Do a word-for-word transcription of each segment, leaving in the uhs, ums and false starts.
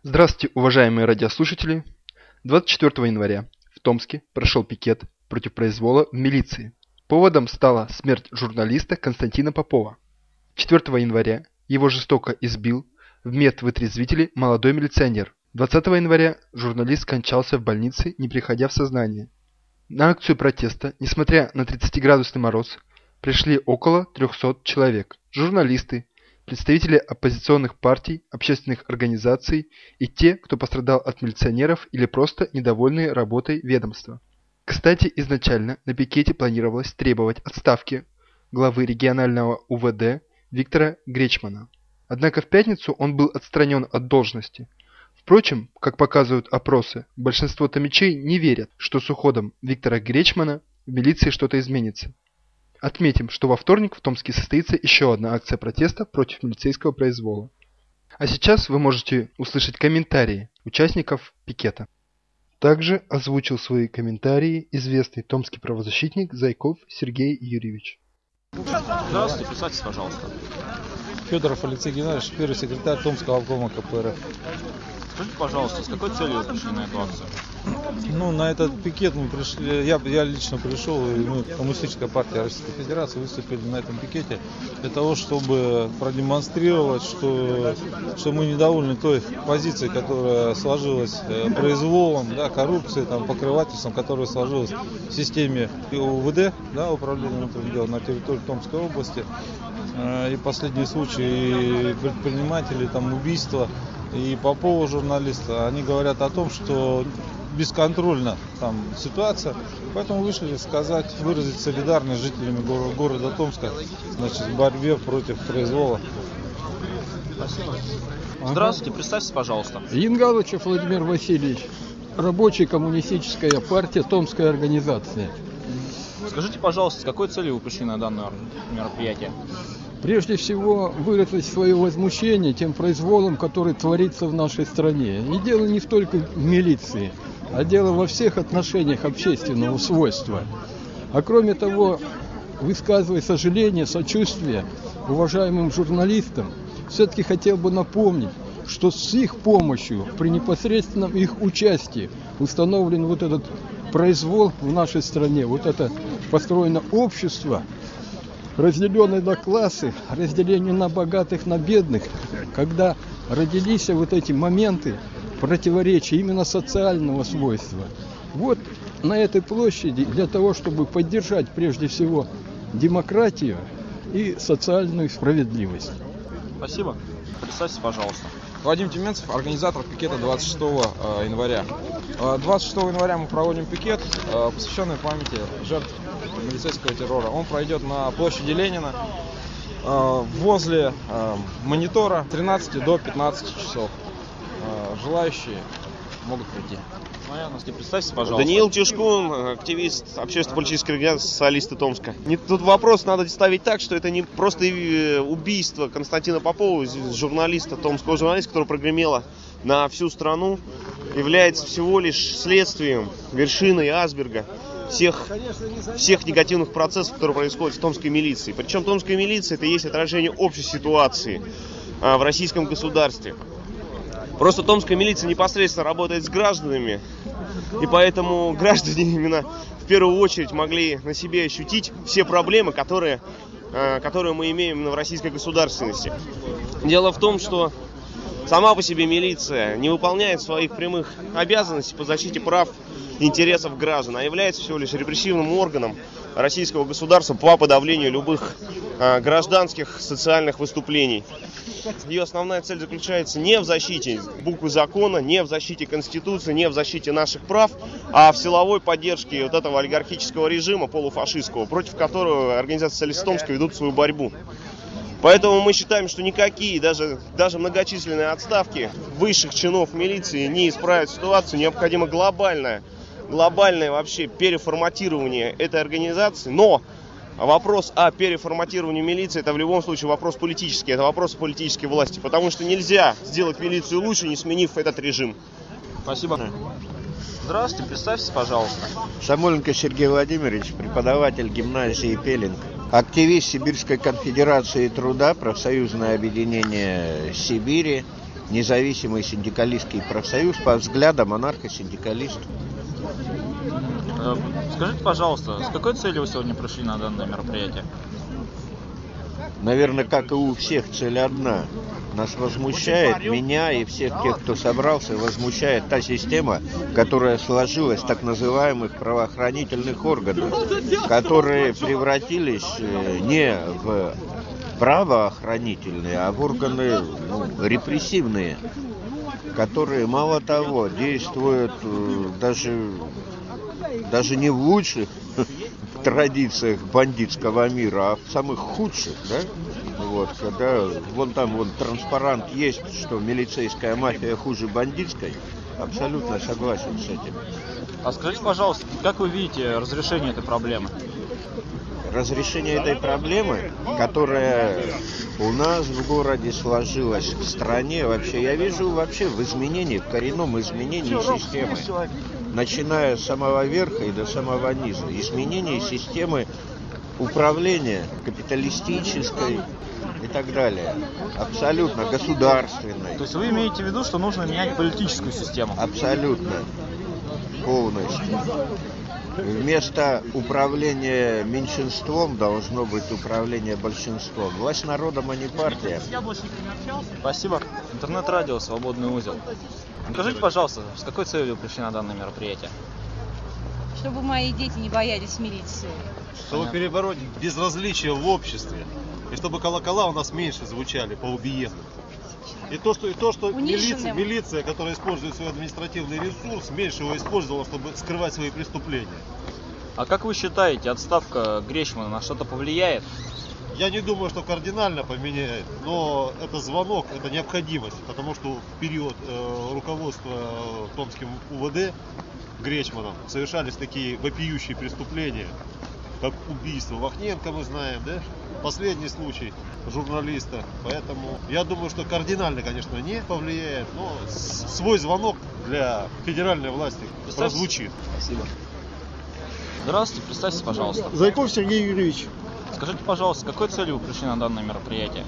Здравствуйте, уважаемые радиослушатели! двадцать четвёртого января в Томске прошел пикет против произвола в милиции. Поводом стала смерть журналиста Константина Попова. четвёртого января его жестоко избил в медвытрезвителе молодой милиционер. двадцатого января журналист скончался в больнице, не приходя в сознание. На акцию протеста, несмотря на тридцатиградусный мороз, пришли около трёхсот человек. Журналисты, представители оппозиционных партий, общественных организаций и те, кто пострадал от милиционеров или просто недовольны работой ведомства. Кстати, изначально на пикете планировалось требовать отставки главы регионального У В Д Виктора Гречмана. Однако в пятницу он был отстранен от должности. Впрочем, как показывают опросы, большинство томичей не верят, что с уходом Виктора Гречмана в милиции что-то изменится. Отметим, что во вторник в Томске состоится еще одна акция протеста против милицейского произвола. А сейчас вы можете услышать комментарии участников пикета. Также озвучил свои комментарии известный томский правозащитник Зайков Сергей Юрьевич. Здравствуйте, представьтесь, пожалуйста. Федоров Алексей Геннадьевич, первый секретарь Томского обкома Ка Пэ Эр Эф. Скажите, пожалуйста, с какой целью вы пришли на эту акцию? Ну, на этот пикет мы пришли, я, я лично пришел, и мы, Коммунистическая партия Российской Федерации, выступили на этом пикете для того, чтобы продемонстрировать, что, что мы недовольны той позицией, которая сложилась э, произволом, да, коррупцией, там, покрывательством, которая сложилась в системе У В Д, да, управления внутренних дел на территории Томской области. Э, и последние случаи предпринимателей, там, убийства и Попова журналиста, они говорят о том, что бесконтрольна там ситуация, поэтому вышли сказать, выразить солидарность с жителями города, города Томска, значит, в борьбе против произвола. Спасибо. Здравствуйте, представьтесь, пожалуйста. Янгалычев Владимир Васильевич, рабочая коммунистическая партия, Томская организация. Скажите, пожалуйста, с какой целью вы пришли на данное мероприятие? Прежде всего, выразить свое возмущение тем произволом, который творится в нашей стране. И дело не только в милиции, а дело во всех отношениях общественного свойства. А кроме того, высказывая сожаление, сочувствие уважаемым журналистам, все-таки хотел бы напомнить, что с их помощью, при непосредственном их участии, установлен вот этот произвол в нашей стране, вот это построено общество, разделенные на классы, разделение на богатых, на бедных, когда родились вот эти моменты противоречия именно социального свойства. Вот на этой площади для того, чтобы поддержать прежде всего демократию и социальную справедливость. Спасибо. Представьтесь, пожалуйста. Вадим Тюменцев, организатор пикета двадцать шестого января. двадцать шестого января мы проводим пикет, посвященный памяти жертв милицейского террора. Он пройдет на площади Ленина возле монитора с тринадцати до пятнадцати часов. Желающие могут прийти. Понятно. Представьтесь, пожалуйста. Даниил Тишкун, активист общественно-политической организации «Социалисты Томска». Тут вопрос надо ставить так, что это не просто убийство Константина Попова, журналиста, томского журналиста, который прогремело на всю страну, является всего лишь следствием, вершиной айсберга всех, всех негативных процессов, которые происходят в томской милиции. Причем томская милиция — это есть отражение общей ситуации в российском государстве. Просто томская милиция непосредственно работает с гражданами, и поэтому граждане именно в первую очередь могли на себе ощутить все проблемы, которые, которые мы имеем именно в российской государственности. Дело в том, что сама по себе милиция не выполняет своих прямых обязанностей по защите прав и интересов граждан, а является всего лишь репрессивным органом российского государства по подавлению любых э, гражданских социальных выступлений. Ее основная цель заключается не в защите буквы закона, не в защите Конституции, не в защите наших прав, а в силовой поддержке вот этого олигархического режима полуфашистского, против которого организации «Социалисты Томска» ведут свою борьбу. Поэтому мы считаем, что никакие, даже, даже многочисленные отставки высших чинов милиции не исправят ситуацию. Необходимо глобальное, глобальное вообще переформатирование этой организации. Но вопрос о переформатировании милиции — это в любом случае вопрос политический, это вопрос политической власти. Потому что нельзя сделать милицию лучше, не сменив этот режим. Спасибо. Здравствуйте, представьтесь, пожалуйста. Самойленко Сергей Владимирович, преподаватель гимназии Пелинг. Активист Сибирской конфедерации труда, профсоюзное объединение Сибири, независимый синдикалистский профсоюз, по взглядам анархосиндикалистов. Скажите, пожалуйста, с какой целью вы сегодня пришли на данное мероприятие? Наверное, как и у всех, цель одна. Нас возмущает, меня и всех тех, кто собрался, возмущает та система, которая сложилась в так называемых правоохранительных органах, которые превратились не в правоохранительные, а в органы ну, репрессивные, которые, мало того, действуют даже, даже не в лучших традициях бандитского мира, а в самых худших, да? Вот, когда вон там вон транспарант есть, что милицейская мафия хуже бандитской, абсолютно согласен с этим. А скажите, пожалуйста, как вы видите разрешение этой проблемы? Разрешение этой проблемы, которая у нас в городе сложилась, в стране, вообще, я вижу вообще в изменении, в коренном изменении системы, начиная с самого верха и до самого низа. Изменение системы управления капиталистической и так далее. Абсолютно государственной. То есть вы имеете в виду, что нужно менять политическую систему? Абсолютно. Полностью. Вместо управления меньшинством должно быть управление большинством. Власть народом, а не партия. Спасибо. Интернет-радио «Свободный узел». Скажите, пожалуйста, с какой целью вы пришли на данное мероприятие? Чтобы мои дети не боялись милиции. Чтобы перебороть безразличие в обществе. И чтобы колокола у нас меньше звучали по убиенным. И то, что, и то, что милиция, милиция, которая использует свой административный ресурс, меньше его использовала, чтобы скрывать свои преступления. А как вы считаете, отставка Гречмана на что-то повлияет? Я не думаю, что кардинально поменяет, но это звонок, это необходимость, потому что в период э, руководства Томским УВД Гречманом совершались такие вопиющие преступления, как убийство Вахненко, мы знаем, да? Последний случай журналиста. Поэтому я думаю, что кардинально, конечно, не повлияет, но свой звонок для федеральной власти прозвучит. Спасибо. Здравствуйте, представьтесь, пожалуйста. Зайков Сергей Юрьевич. Скажите, пожалуйста, с какой целью вы пришли на данное мероприятие?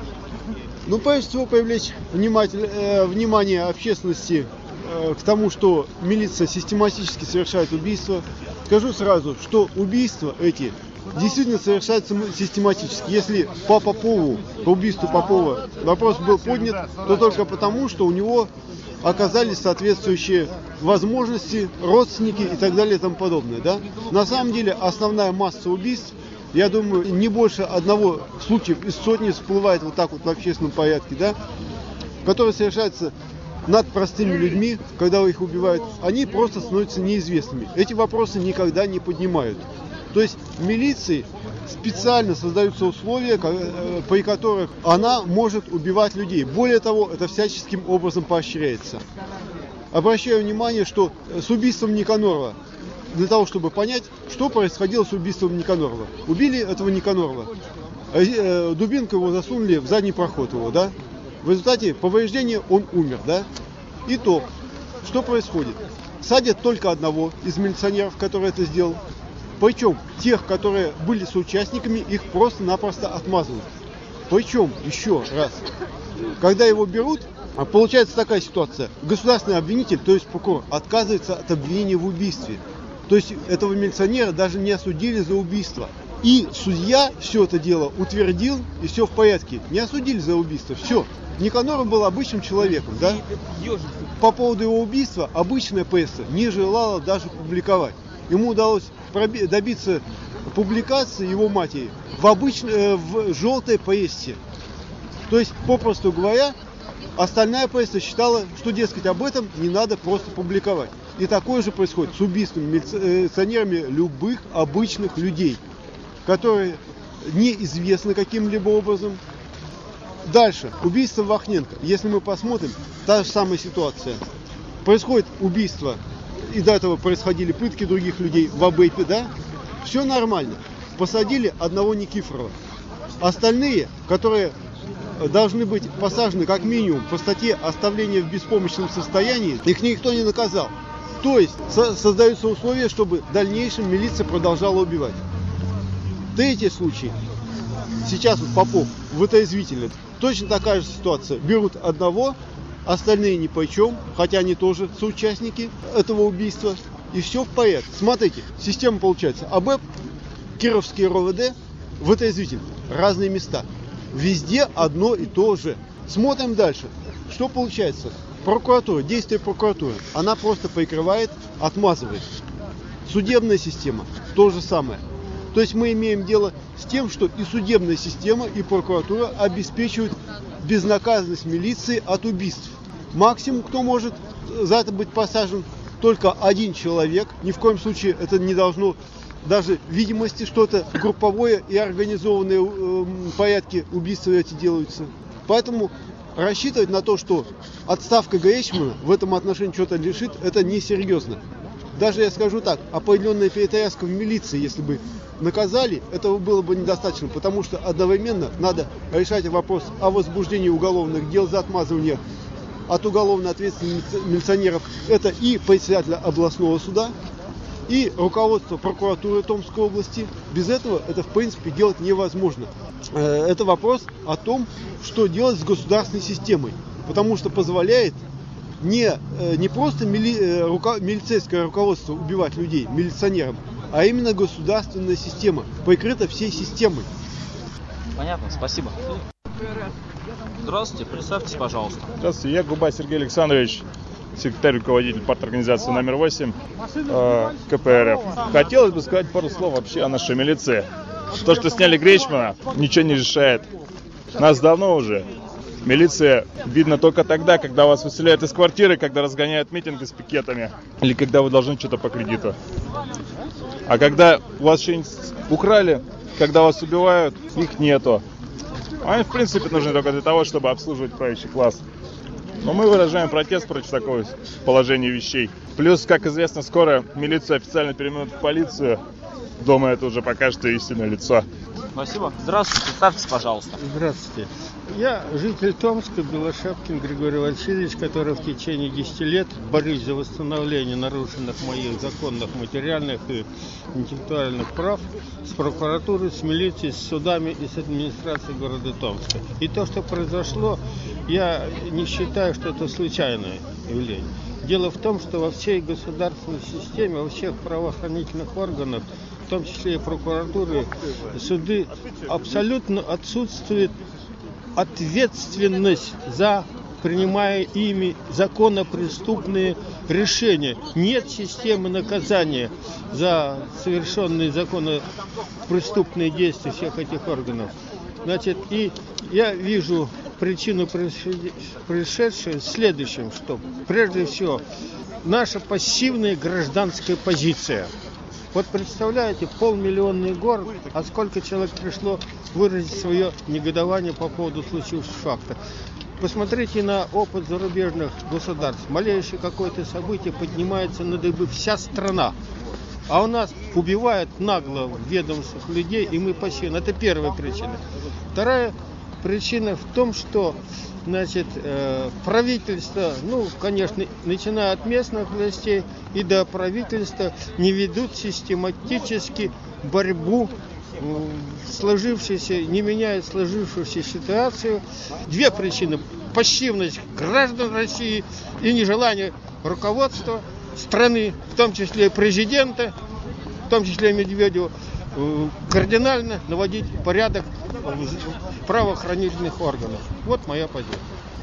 Ну, прежде всего, привлечь э, внимание общественности э, к тому, что милиция систематически совершает убийства. Скажу сразу, что убийства эти действительно совершаются систематически. Если по Попову, по убийству Попова вопрос был поднят, то только потому, что у него оказались соответствующие возможности, родственники и так далее и тому подобное. Да? На самом деле основная масса убийств, я думаю, не больше одного случая из сотни всплывает вот так вот в общественном порядке, да, которые совершаются над простыми людьми, когда их убивают, они просто становятся неизвестными. Эти вопросы никогда не поднимают. То есть в милиции специально создаются условия, при которых она может убивать людей. Более того, это всяческим образом поощряется. Обращаю внимание, что с убийством Никанорова, для того, чтобы понять, что происходило с убийством Никанорова. Убили этого Никанорова, дубинку его засунули в задний проход его, да? В результате повреждения он умер, да? Итог. Что происходит? Садят только одного из милиционеров, который это сделал. Причем тех, которые были соучастниками, их просто-напросто отмазывают. Причем, еще раз, когда его берут, получается такая ситуация. Государственный обвинитель, то есть прокурор, отказывается от обвинения в убийстве. То есть этого милиционера даже не осудили за убийство. И судья все это дело утвердил, и все в порядке. Не осудили за убийство, все. Никаноров был обычным человеком, да? По поводу его убийства обычная пресса не желала даже публиковать. Ему удалось добиться публикации его матери в обычной, в желтой прессе. То есть, попросту говоря, остальная пресса считала, что, дескать, об этом не надо просто публиковать. И такое же происходит с убийствами милиционерами любых обычных людей, которые неизвестны каким-либо образом. Дальше. Убийство Вахненко. Если мы посмотрим, та же самая ситуация. Происходит убийство, и до этого происходили пытки других людей в Абэпе, да? Все нормально. Посадили одного Никифорова. Остальные, которые должны быть посажены как минимум по статье оставления в беспомощном состоянии, их никто не наказал. То есть со- создаются условия, чтобы в дальнейшем милиция продолжала убивать. Третий случай. Сейчас вот Попов, вытрезвительный. Точно такая же ситуация. Берут одного, остальные ни по чем, хотя они тоже соучастники этого убийства. И все в порядке. Смотрите, система получается. АБЭП, Кировский РОВД, вытрезвитель. Разные места. Везде одно и то же. Смотрим дальше. Что получается? Прокуратура, действие прокуратуры, она просто прикрывает, отмазывает. Судебная система, то же самое. То есть мы имеем дело с тем, что и судебная система, и прокуратура обеспечивают безнаказанность милиции от убийств. Максимум, кто может за это быть посажен, только один человек. Ни в коем случае это не должно даже видимости, что это групповое и организованные э, порядки убийства эти делаются. Поэтому рассчитывать на то, что отставка Гречмана в этом отношении что-то решит, это несерьезно. Даже я скажу так, определенная перетряска в милиции, если бы наказали, этого было бы недостаточно, потому что одновременно надо решать вопрос о возбуждении уголовных дел за отмазывание от уголовной ответственности милиционеров. Это и председателя областного суда, и руководство прокуратуры Томской области. Без этого это в принципе делать невозможно. Это вопрос о том, что делать с государственной системой, потому что позволяет не, не просто мили, руко, милицейское руководство убивать людей, милиционерам, а именно государственная система, прикрыта всей системой. Понятно, спасибо. Здравствуйте, представьтесь, пожалуйста. Здравствуйте, я Губа Сергей Александрович, секретарь, руководитель парторганизации номер восемь э, ка пэ эр эф. Хотелось бы сказать пару слов вообще о нашей милиции. То, что сняли Гречмана, ничего не решает. Нас давно уже. Милиция видно только тогда, когда вас выселяют из квартиры, когда разгоняют митинги с пикетами, или когда вы должны что-то по кредиту. А когда у вас что-нибудь украли, когда вас убивают, их нету. Они, в принципе, нужны только для того, чтобы обслуживать правящий класс. Но мы выражаем протест против такого положения вещей. Плюс, как известно, скоро милицию официально переименуют в полицию. Думаю, это уже покажет истинное лицо. Спасибо. Здравствуйте, представьтесь, пожалуйста. Здравствуйте. Я житель Томска, Белошапкин Григорий Васильевич, который в течение десяти лет борюсь за восстановление нарушенных моих законных, материальных и интеллектуальных прав с прокуратурой, с милицией, с судами и с администрацией города Томска. И то, что произошло, я не считаю, что это случайное явление. Дело в том, что во всей государственной системе, во всех правоохранительных органах, в том числе и прокуратуры, суды, абсолютно отсутствует ответственность за принимая ими законопреступные решения. Нет системы наказания за совершенные законопреступные действия всех этих органов. Значит, и я вижу причину происшедшего в следующем, что прежде всего наша пассивная гражданская позиция. Вот представляете, полмиллионный город, а сколько человек пришло выразить свое негодование по поводу случившегося факта. Посмотрите на опыт зарубежных государств. Малейшее какое-то событие поднимается на дыбы вся страна. А у нас убивают нагло в ведомствах людей, и мы пассивны. Это первая причина. Вторая причина в том, что значит, э, правительство, ну, конечно, начиная от местных властей и до правительства, не ведут систематически борьбу, э, сложившейся, не меняют сложившуюся ситуацию. Две причины. Пассивность граждан России и нежелание руководства страны, в том числе и президента, в том числе и Медведева, э, кардинально наводить порядок в правоохранительных органах. Вот моя позиция.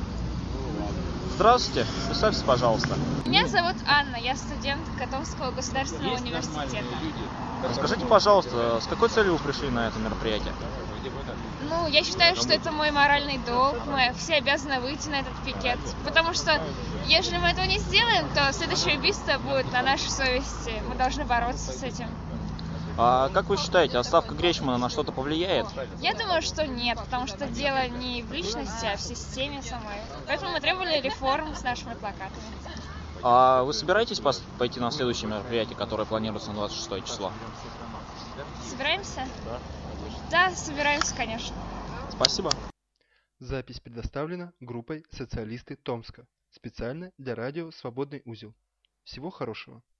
Здравствуйте, представьтесь, пожалуйста. Меня зовут Анна, я студентка Томского государственного университета. Расскажите, пожалуйста, с какой целью вы пришли на это мероприятие? Ну, я считаю, что это мой моральный долг, мы все обязаны выйти на этот пикет, потому что, если мы этого не сделаем, то следующее убийство будет на нашей совести, мы должны бороться с этим. А как вы считаете, отставка Гречмана на что-то повлияет? Я думаю, что нет, потому что дело не в личности, а в системе самой. Поэтому мы требовали реформ с нашими плакатами. А вы собираетесь пойти на следующее мероприятие, которое планируется на двадцать шестое число? Собираемся? Да, собираемся, конечно. Спасибо. Запись предоставлена группой «Социалисты Томска» специально для радио «Свободный узел». Всего хорошего.